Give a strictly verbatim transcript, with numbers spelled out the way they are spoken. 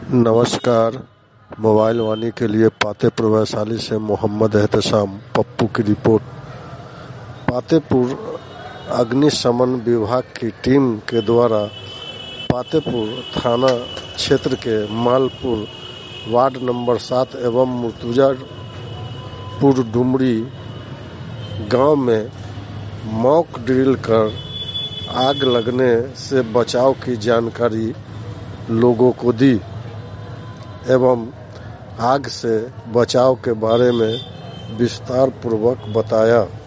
नमस्कार। मोबाइल वाणी के लिए पातेपुर वैशाली से मोहम्मद एहतशाम पप्पू की रिपोर्ट। पातेपुर अग्निशमन विभाग की टीम के द्वारा पातेपुर थाना क्षेत्र के मालपुर वार्ड नंबर सात एवं मुर्तुजापुर डुमरी गांव में मॉक ड्रिल कर आग लगने से बचाव की जानकारी लोगों को दी एवं आग से बचाव के बारे में विस्तार पूर्वक बताया।